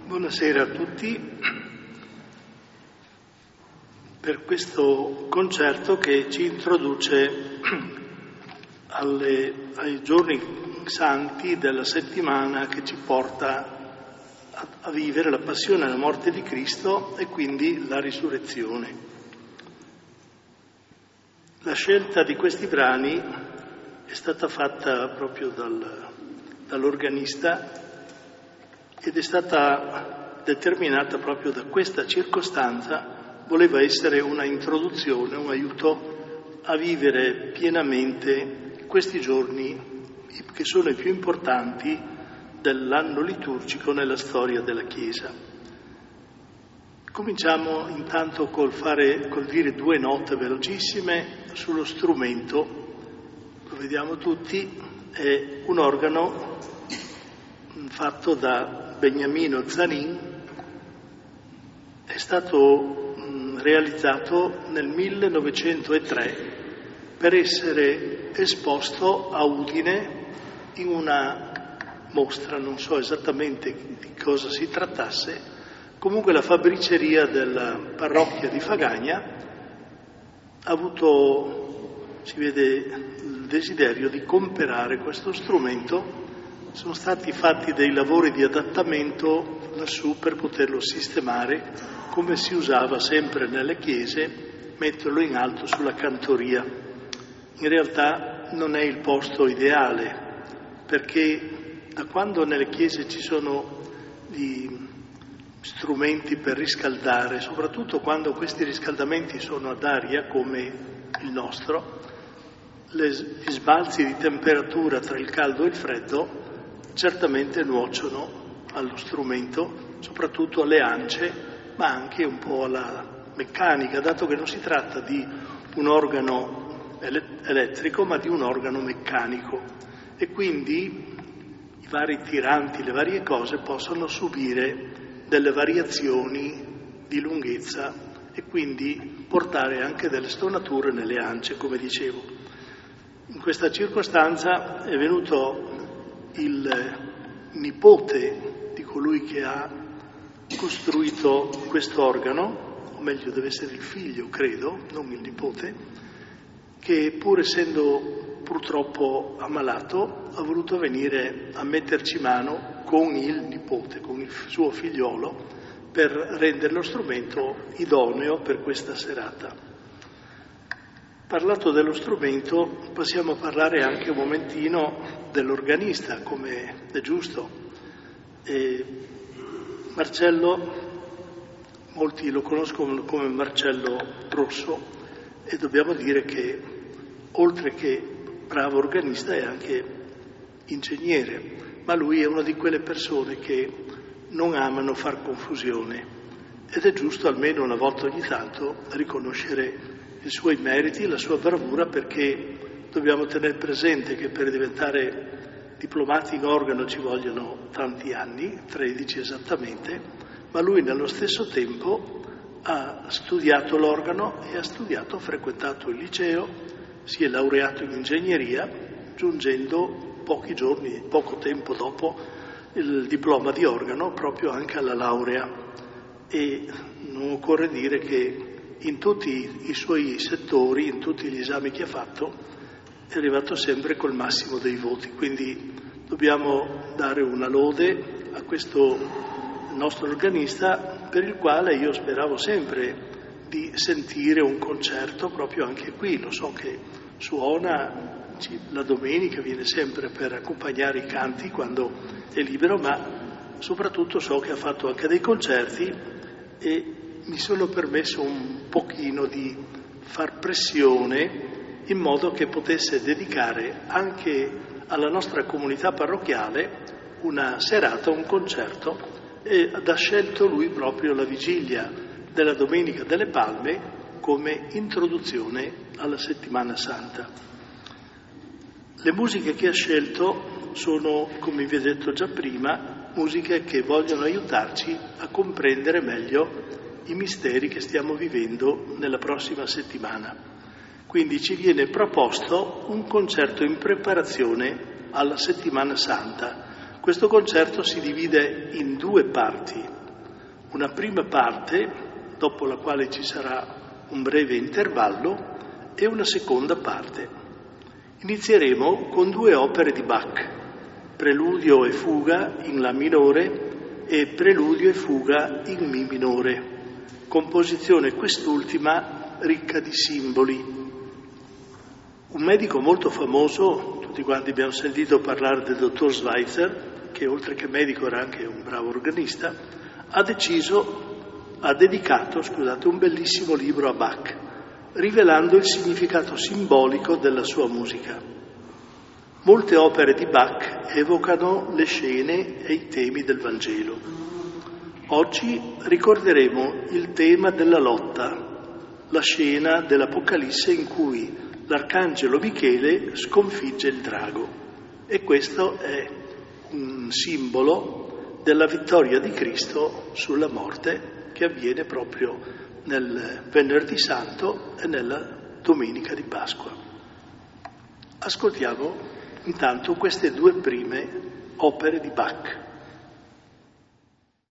Buonasera a tutti per questo concerto che ci introduce ai giorni santi della settimana che ci porta a vivere la passione e la morte di Cristo e quindi la risurrezione. La scelta di questi brani è stata fatta proprio dall'organista ed è stata determinata proprio da questa circostanza. Voleva essere una introduzione, un aiuto a vivere pienamente questi giorni che sono i più importanti dell'anno liturgico nella storia della Chiesa. Cominciamo intanto col dire due note velocissime sullo strumento. Lo vediamo tutti, è un organo fatto da Beniamino Zanin, è stato realizzato nel 1903 per essere esposto a Udine in una mostra, non so esattamente di cosa si trattasse, comunque la fabbriceria della parrocchia di Fagagna ha avuto, si vede, il desiderio di comprare questo strumento. Sono stati fatti dei lavori di adattamento lassù per poterlo sistemare, come si usava sempre nelle chiese, metterlo in alto sulla cantoria. In realtà non è il posto ideale, perché da quando nelle chiese ci sono gli strumenti per riscaldare, soprattutto quando questi riscaldamenti sono ad aria come il nostro, gli sbalzi di temperatura tra il caldo e il freddo certamente nuociono allo strumento, soprattutto alle ance, ma anche un po' alla meccanica, dato che non si tratta di un organo elettrico, ma di un organo meccanico. E quindi i vari tiranti, le varie cose possono subire delle variazioni di lunghezza e quindi portare anche delle stonature nelle ance, come dicevo. In questa circostanza è venuto il nipote di colui che ha costruito quest'organo, o meglio deve essere il figlio, credo, non il nipote, che pur essendo purtroppo ammalato ha voluto venire a metterci mano con il nipote, con il suo figliolo, per rendere lo strumento idoneo per questa serata. Parlato dello strumento, possiamo parlare anche un momentino dell'organista, come è giusto. Marcello, molti lo conoscono come Marcello Rosso, e dobbiamo dire che, oltre che bravo organista, è anche ingegnere, ma lui è una di quelle persone che non amano far confusione, ed è giusto almeno una volta ogni tanto riconoscere i suoi meriti, la sua bravura, perché dobbiamo tenere presente che per diventare diplomati in organo ci vogliono tanti anni, 13 esattamente, ma lui nello stesso tempo ha studiato l'organo e ha frequentato il liceo, si è laureato in ingegneria, giungendo poco tempo dopo il diploma di organo proprio anche alla laurea. E non occorre dire che in tutti i suoi settori, in tutti gli esami che ha fatto, è arrivato sempre col massimo dei voti. Quindi dobbiamo dare una lode a questo nostro organista, per il quale io speravo sempre di sentire un concerto proprio anche qui. Lo so che suona la domenica, viene sempre per accompagnare i canti quando è libero, ma soprattutto so che ha fatto anche dei concerti e mi sono permesso un pochino di far pressione in modo che potesse dedicare anche alla nostra comunità parrocchiale una serata, un concerto, ed ha scelto lui proprio la vigilia della Domenica delle Palme come introduzione alla Settimana Santa. Le musiche che ha scelto sono, come vi ho detto già prima, musiche che vogliono aiutarci a comprendere meglio i misteri che stiamo vivendo nella prossima settimana. Quindi ci viene proposto un concerto in preparazione alla Settimana Santa. Questo concerto si divide in due parti. una prima parte, dopo la quale ci sarà un breve intervallo, e una seconda parte. Inizieremo con 2 opere di Bach, Preludio e Fuga in La minore e Preludio e Fuga in Mi minore, composizione quest'ultima ricca di simboli. Un medico molto famoso, tutti quanti abbiamo sentito parlare del dottor Schweitzer, che oltre che medico era anche un bravo organista, ha dedicato un bellissimo libro a Bach, rivelando il significato simbolico della sua musica. Molte opere di Bach evocano le scene e i temi del Vangelo. Oggi ricorderemo il tema della lotta, la scena dell'Apocalisse in cui l'arcangelo Michele sconfigge il drago. E questo è un simbolo della vittoria di Cristo sulla morte, che avviene proprio nel Venerdì Santo e nella Domenica di Pasqua. Ascoltiamo intanto queste 2 prime opere di Bach.